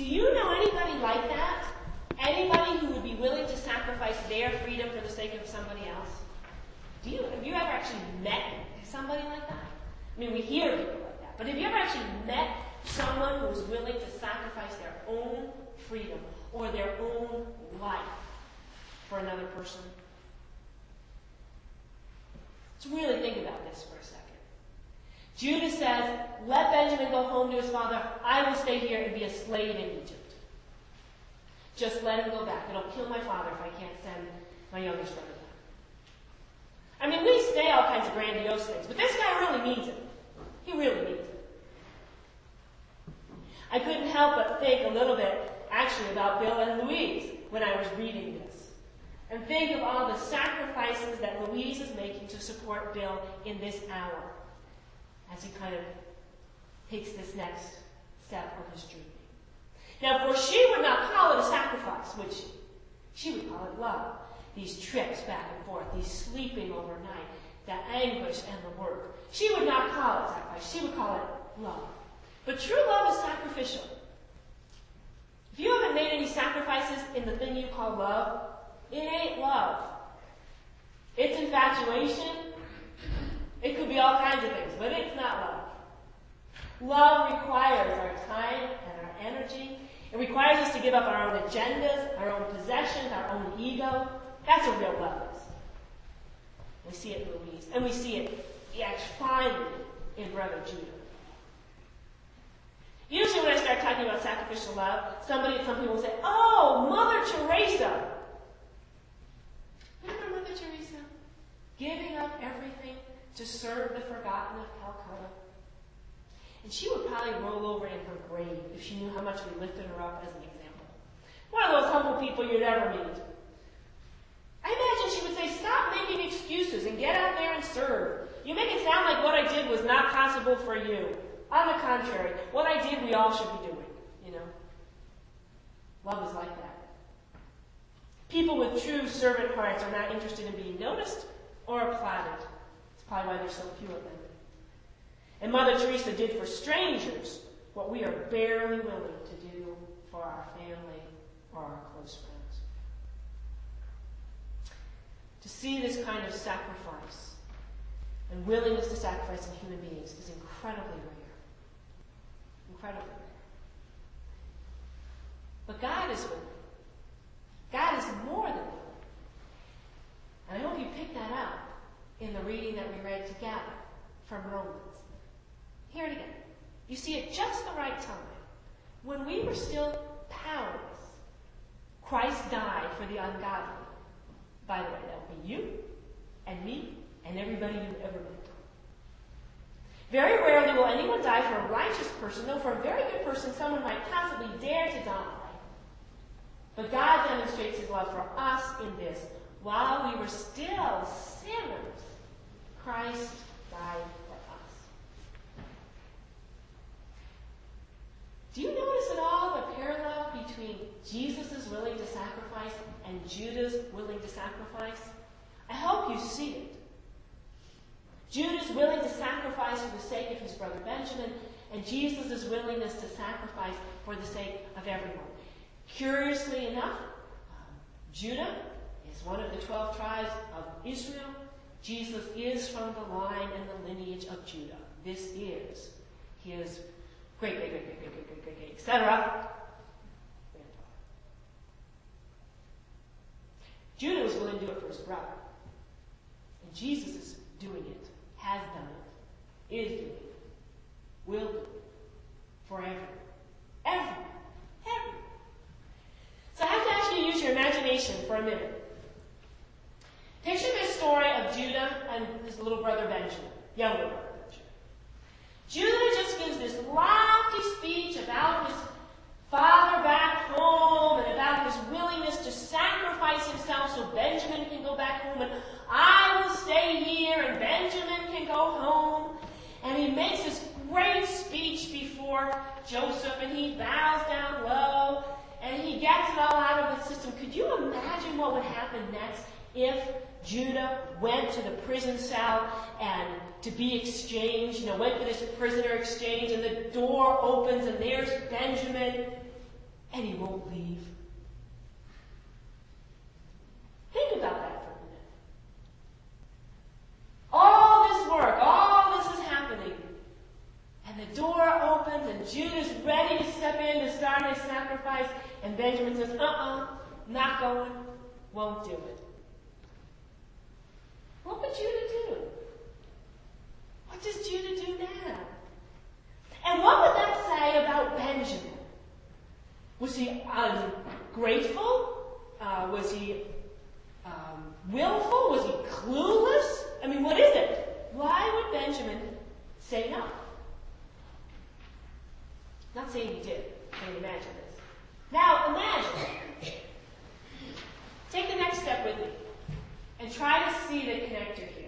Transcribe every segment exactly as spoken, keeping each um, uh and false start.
Do you know anybody like that? Anybody who would be willing to sacrifice their freedom for the sake of somebody else? Do you, have you ever actually met somebody like that? I mean, we hear people like that, but have you ever actually met someone who is willing to sacrifice their own freedom or their own life for another person? Let's really think about this for a second. Judah says, let Benjamin go home to his father. I will stay here and be a slave in Egypt. Just let him go back. It'll kill my father if I can't send my youngest brother back. I mean, we say all kinds of grandiose things, but this guy really means it. He really means it. I couldn't help but think a little bit, actually, about Bill and Louise when I was reading this. And think of all the sacrifices that Louise is making to support Bill in this hour as he kind of takes this next step on his journey. Now, of course, she would not call it a sacrifice, would she? She would call it love. These trips back and forth, these sleeping overnight, the anguish and the work. She would not call it sacrifice. She would call it love. But true love is sacrificial. If you haven't made any sacrifices in the thing you call love, it ain't love. It's infatuation. It could be all kinds of things, but it's not love. Love requires our time and our energy. It requires us to give up our own agendas, our own possessions, our own ego. That's what real love is. We see it in Louise. And we see it, yes, finally, in Brother Judah. Usually when I start talking about sacrificial love, somebody, some people will say, oh, Mother Teresa. Remember Mother Teresa? Giving up everything to serve the forgotten of Calcutta. And she would probably roll over in her grave if she knew how much we lifted her up as an example. One of those humble people you'd ever meet. I imagine she would say, stop making excuses and get out there and serve. You make it sound like what I did was not possible for you. On the contrary, what I did we all should be doing, you know. Love is like that. People with true servant hearts are not interested in being noticed or applauded. That's probably why there's so few of them. And Mother Teresa did for strangers what we are barely willing to do for our family or our close friends. To see this kind of sacrifice and willingness to sacrifice in human beings is incredibly rare. Incredibly rare. But God is willing. God is more than willing. And I hope you pick that up in the reading that we read together from Romans. Hear it again. You see, at just the right time, when we were still powerless, Christ died for the ungodly. By the way, that would be you and me and everybody you've ever met. Very rarely will anyone die for a righteous person, though for a very good person someone might possibly dare to die. But God demonstrates his love for us in this. While we were still sinners, Christ died for us. Do you notice at all the parallel between Jesus' willing to sacrifice and Judah's willing to sacrifice? I hope you see it. Judah's willing to sacrifice for the sake of his brother Benjamin, and Jesus' willingness to sacrifice for the sake of everyone. Curiously enough, um, Judah is one of the twelve tribes of Israel. Jesus is from the line and the lineage of Judah. This is his great, great, great, great, great, great, great, great, great, et cetera. Judah was willing to do it for his brother. And Jesus is doing it, has done it, is doing it, will do it, forever. Ever. Ever. So I have to ask you to use your imagination for a minute. Picture this story of Judah and his little brother Benjamin, younger brother Benjamin. Judah just gives this lofty speech about his father back home and about his willingness to sacrifice himself so Benjamin can go back home, and I will stay here and Benjamin can go home. And he makes this great speech before Joseph, and he bows down low, and he gets it all out of the system. Could you imagine what would happen next if Judah went to the prison cell and to be exchanged, you know, went for this prisoner exchange, and the door opens and there's Benjamin. and he won't leave. Think about that for a minute. All this work, all this is happening, and the door opens, and Judah's ready to step in to start his sacrifice, and Benjamin says, uh-uh, not going, won't do it. What would Judah do? What does Judah do now? And what would that say about Benjamin? Was he ungrateful? Uh, was he um, willful? Was he clueless? I mean, what is it? Why would Benjamin say no? Not saying he did. Can you imagine this? Now, imagine. Take the next step with me and try to see the connector here.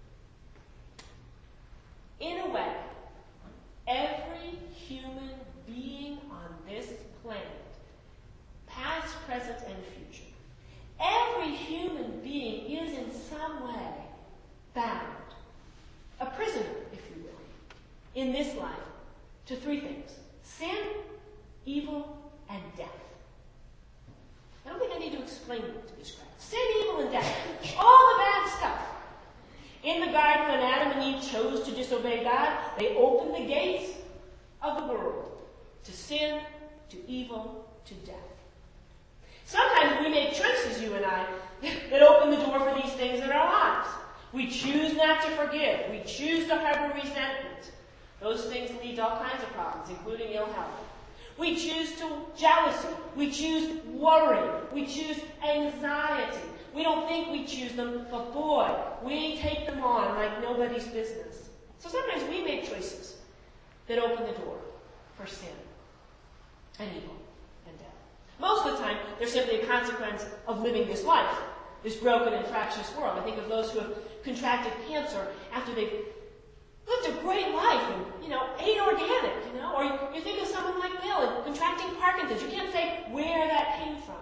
In a way, every human being on this planet, past, present, and future, every human being is in some way bound, a prisoner, if you will, in this life to three things: sin, evil, and death. I don't think I need to explain it to describe. Sin, evil, and death. All the bad stuff. In the garden, when Adam and Eve chose to disobey God, they opened the gates of the world to sin, to evil, to death. Sometimes we make choices, you and I, that open the door for these things in our lives. We choose not to forgive. We choose to harbor resentment. Those things lead to all kinds of problems, including ill health. We choose to jealousy. We choose worry. We choose anxiety. We don't think we choose them, but boy, we take them on like nobody's business. So sometimes we make choices that open the door for sin and evil and death. Most of the time, they're simply a consequence of living this life, this broken and fractious world. I think of those who have contracted cancer after they've lived a great life and, you know, ate organic, you know. Or you, you think of someone like Bill and contracting Parkinson's. You can't say where that came from.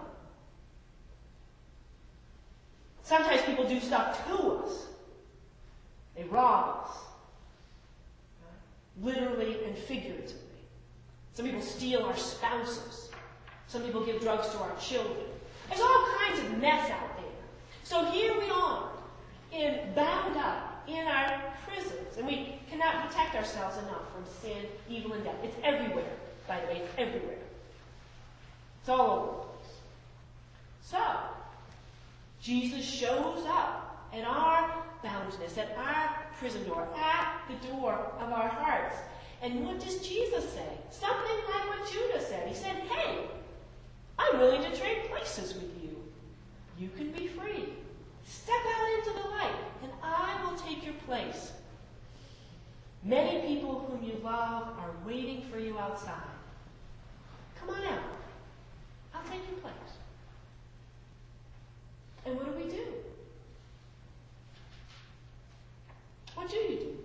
Sometimes people do stuff to us. They rob us. Literally and figuratively. Some people steal our spouses. Some people give drugs to our children. There's all kinds of mess out there. So here we are, in, bound up in our prisons, and we cannot protect ourselves enough from sin, evil, and death. It's everywhere, by the way. It's everywhere. It's all over the place. So, Jesus shows up at our boundness, at our prison door, at the door of our hearts. And what does Jesus say? Something like what Judah said. He said, hey, I'm willing to trade places with you. You can be free. Step out into the light, and I will take your place. Many people whom you love are waiting for you outside. Come on out. I'll take your place. And what do we do? What do you do?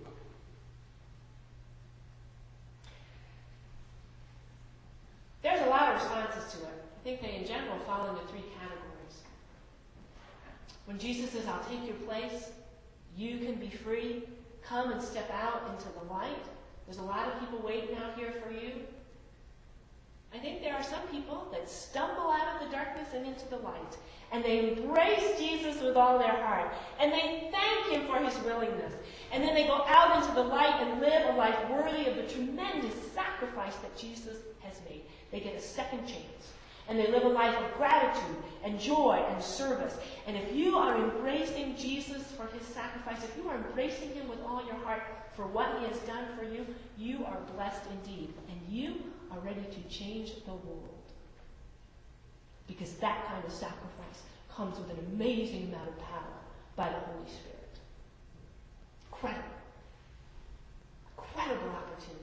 There's a lot of responses to it. I think they, in general, fall into three categories. When Jesus says, I'll take your place, you can be free, come and step out into the light. There's a lot of people waiting out here for you. I think there are some people that stumble out of the darkness and into the light. And they embrace Jesus with all their heart. And they thank him for his willingness. And then they go out into the light and live a life worthy of the tremendous sacrifice that Jesus has made. They get a second chance. And they live a life of gratitude and joy and service. And if you are embracing Jesus for his sacrifice, if you are embracing him with all your heart for what he has done for you, you are blessed indeed. And you are ready to change the world. Because that kind of sacrifice comes with an amazing amount of power by the Holy Spirit. Incredible. Incredible opportunity.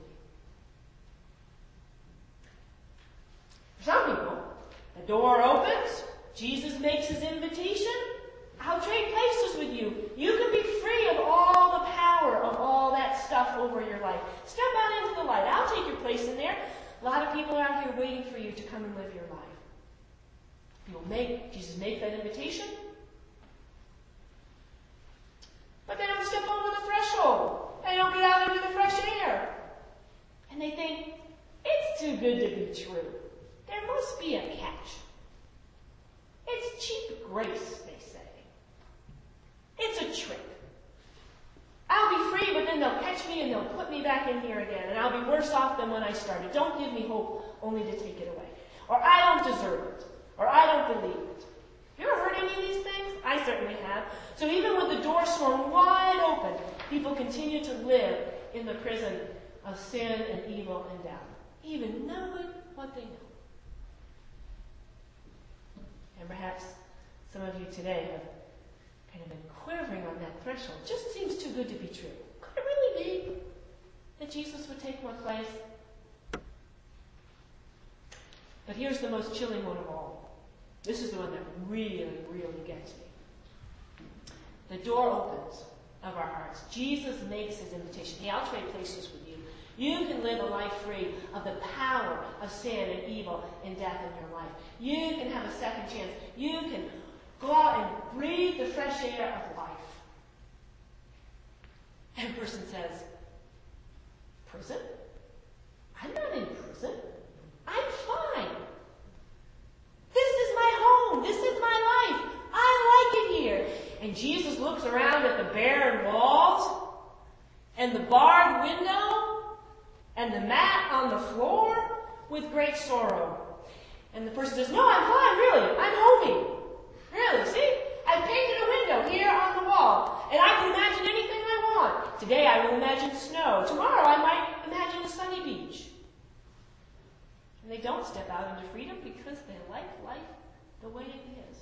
For some people, the door opens, Jesus makes his invitation, I'll trade places with you. You can be free of all the power of all that stuff over your life. Step out into the light. I'll take your place in there. A lot of people are out here waiting for you to come and live your life. You'll make, Jesus make that invitation, but they don't step over the threshold. They don't get out into the fresh air. And they think, it's too good to be true. There there must be a catch. It's cheap grace, they say. It's a trick. I'll be free, but then they'll catch me and they'll put me back in here again, and I'll be worse off than when I started. Don't give me hope only to take it away. Or I don't deserve it. Or I don't believe it. You ever heard any of these things? I certainly have. So even with the door swung wide open, people continue to live in the prison of sin and evil and death, even knowing what they know. And perhaps some of you today have kind of been quivering on that threshold. It just seems too good to be true. Could it really be that Jesus would take my place? But here's the most chilling one of all. This is the one that really, really gets me. The door opens of our hearts. Jesus makes his invitation. Hey, I'll trade places with you. You can live a life free of the power of sin and evil and death in your life. You can have a second chance. You can go out and breathe the fresh air of life. And a person says, prison? I'm not in prison. I'm fine. This is my home. This is my life. I like it here. And Jesus looks around at the barren walls and the barred window and the mat on the floor with great sorrow. And the person says, no, I'm fine, really. I'm homey. Really, see? I painted a window here on the wall, and I can imagine anything I want. Today I will imagine snow. Tomorrow I might imagine a sunny beach. And they don't step out into freedom because they like life the way it is.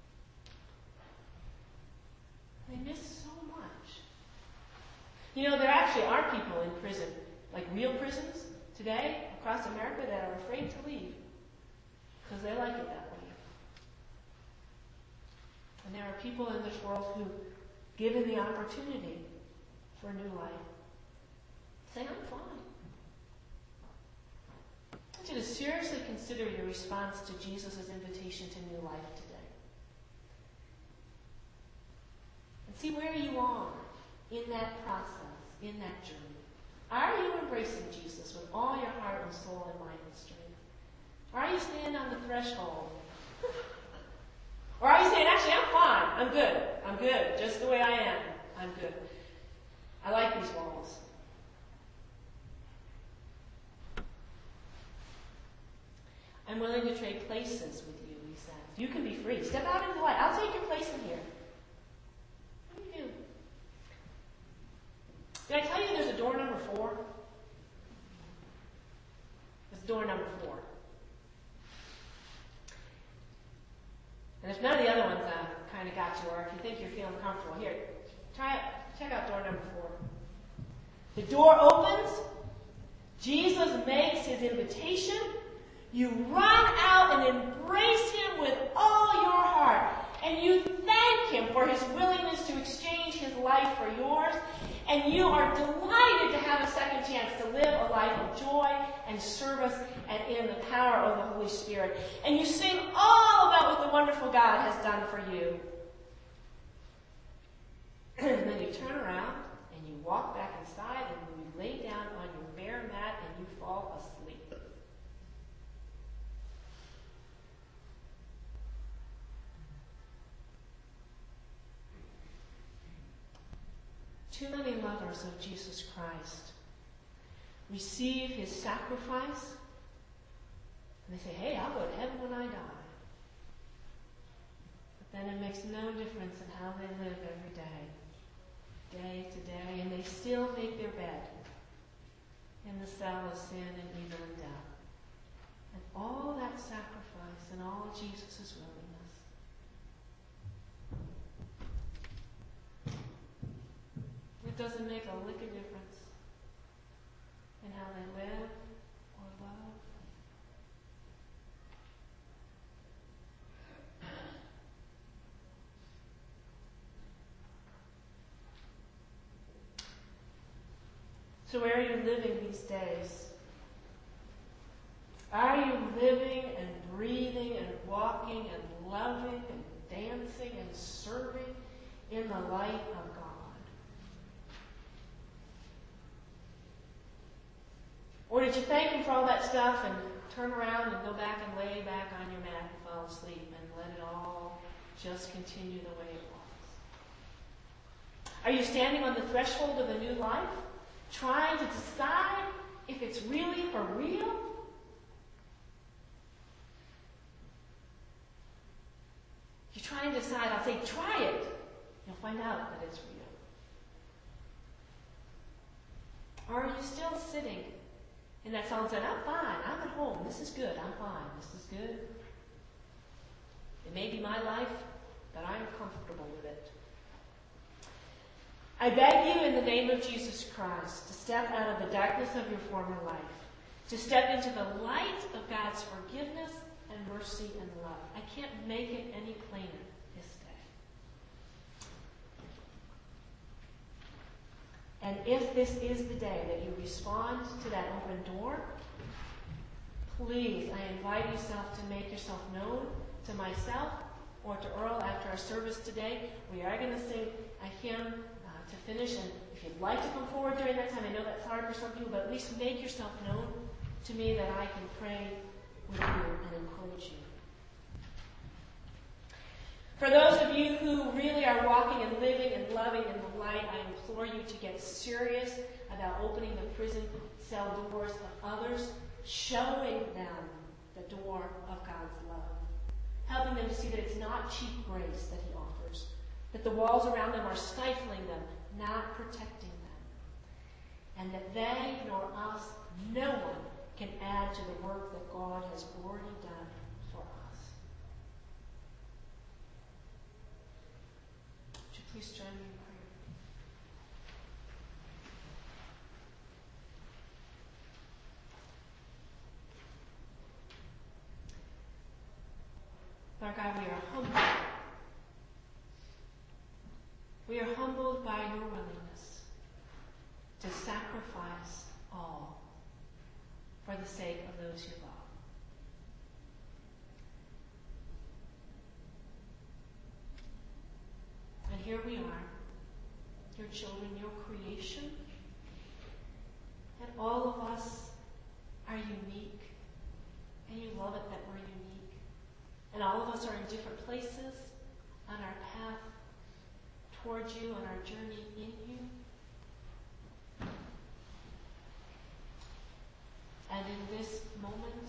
They miss so much. You know, there actually are people in prison, like real prisons today across America, that are afraid to leave because they like it that way. And there are people in this world who, given the opportunity for a new life, say, I'm fine. I want you to seriously consider your response to Jesus' invitation to new life today. And see where you are in that process, in that journey. Are you embracing Jesus with all your heart and soul and mind and strength? Are you standing on the threshold? Or are you saying, actually, I'm fine. I'm good. I'm good. Just the way I am. I'm good. I like these walls. I'm willing to trade places with you, he says. You can be free. Step out into the light. I'll take your place in here. What do you do? Did I tell you there's a door number four? There's door number four. And if none of the other ones uh, kind of got you, or if you think you're feeling comfortable, here, try it. Check out door number four. The door opens. Jesus makes his invitation. You run out and embrace him with all your heart. And you thank him for his willingness to exchange his life for yours. And you are delighted to have a second chance to live a life of joy and service and in the power of the Holy Spirit. And you sing all about what the wonderful God has done for you. And then you turn around and you walk back inside and you lay down on your bare mat and you fall asleep. Too many lovers of Jesus Christ receive his sacrifice and they say, hey, I'll go to heaven when I die. But then it makes no difference in how they live every day, day to day, and they still make their bed in the cell of sin and evil and death. And all that sacrifice and all Jesus' willingness. It doesn't make a lick of difference in how they live or love. So where are you living these days? Are you living and breathing and walking and loving and dancing and serving in the light of God? Or did you thank him for all that stuff and turn around and go back and lay back on your mat and fall asleep and let it all just continue the way it was? Are you standing on the threshold of a new life, trying to decide if it's really for real? You're trying to decide. I'll say, try it. You'll find out that it's real. Or are you still sitting in that song saying, I'm fine, I'm at home, this is good, I'm fine, this is good. It may be my life, but I'm comfortable with it. I beg you in the name of Jesus Christ to step out of the darkness of your former life, to step into the light of God's forgiveness and mercy and love. I can't make it any plainer this day. And if this is the day that you respond to that open door, please, I invite yourself to make yourself known to myself or to Earl after our service today. We are going to sing a hymn uh, to finish, and if you'd like to come forward during that time, I know that's hard for some people, but at least make yourself known to me that I can pray with you and encourage you. For those of you who really are walking and living and loving in the light, I implore you to get serious about opening the prison cell doors of others, showing them the door of God's love, helping them to see that it's not cheap grace that he offers, that the walls around them are stifling them, not protecting them, and that they nor us, no one, can add to the work that God has already done for us. Would you please join me in prayer? Lord God, we are humbled. We are humbled by your willingness to sacrifice all for the sake of those you love. And here we are, your children, your creation, and all of us are unique, and you love it that we're unique. And all of us are in different places on our path towards you, on our journey in you. And in this moment,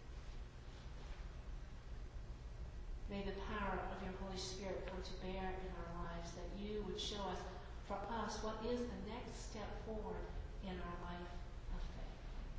may the power of your Holy Spirit come to bear in our lives, that you would show us, for us, what is the next step forward in our life of faith.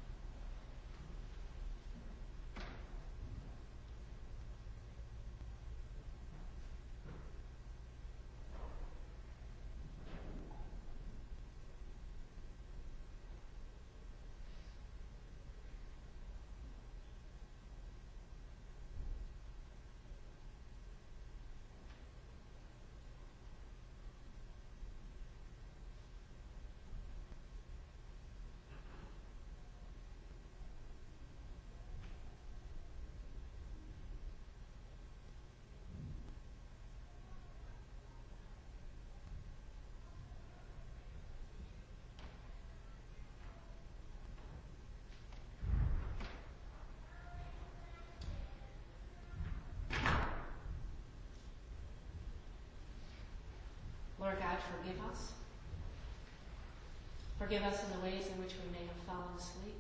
Lord God, forgive us. Forgive us in the ways in which we may have fallen asleep.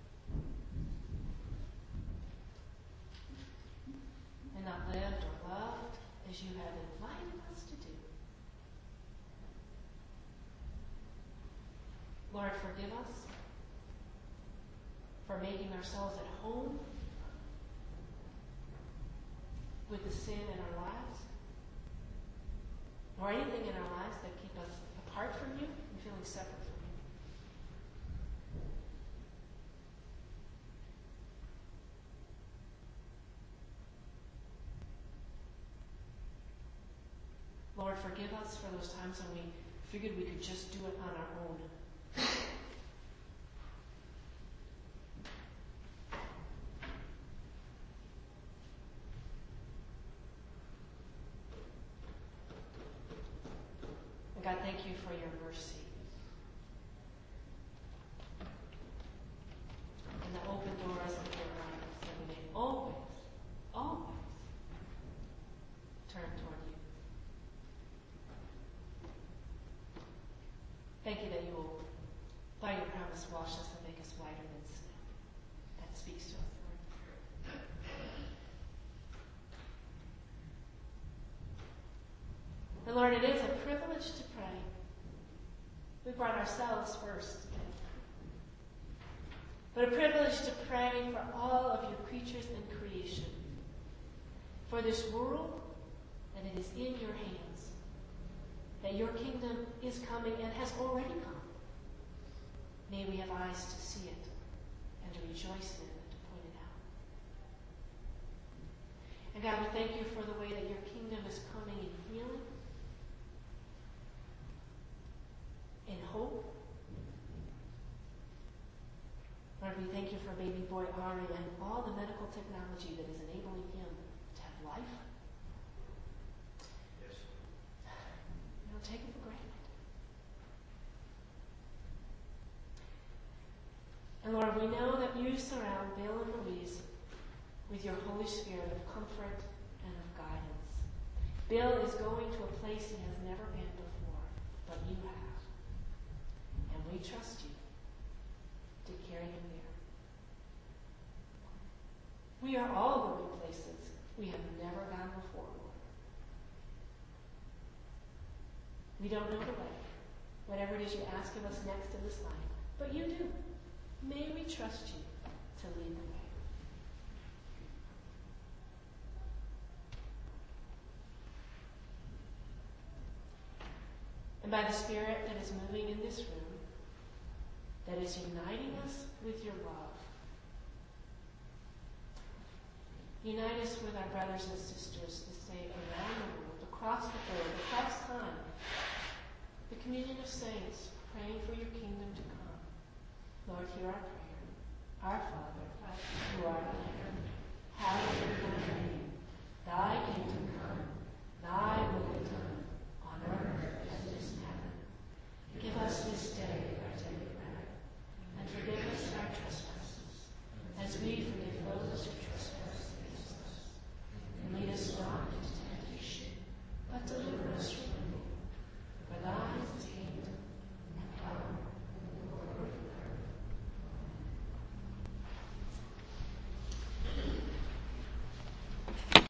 And not lived or loved as you have invited us to do. Lord, forgive us for making ourselves at home with the sin in our lives, or anything in our lives that keep us apart from you and feeling separate from you. Lord, forgive us for those times when we figured we could just do it on our own. And God, thank you for your mercy and the open doors of your life. us, wash us, and make us whiter than snow. That speaks to us, Lord. And Lord, it is a privilege to pray. We brought ourselves first today. But a privilege to pray for all of your creatures and creation. For this world, and it is in your hands. That your kingdom is coming and has already come. May we have eyes to see it and to rejoice in it and to point it out. And God, we thank you for the way that your kingdom is coming in healing, in hope. Lord, we thank you for baby boy Ari and all the medical technology that is enabling him to have life. Yes. We don't take it for granted. And Lord, we know that you surround Bill and Louise with your Holy Spirit of comfort and of guidance. Bill is going to a place he has never been before, but you have. And we trust you to carry him there. We are all going places we have never gone before, Lord. We don't know the way, whatever it is you ask of us next in this life, but you do. May we trust you to lead the way. And by the Spirit that is moving in this room, that is uniting us with your love, unite us with our brothers and sisters this day around the world, across the globe, across time, the communion of saints, praying for your kingdom to come. Lord, hear our prayer.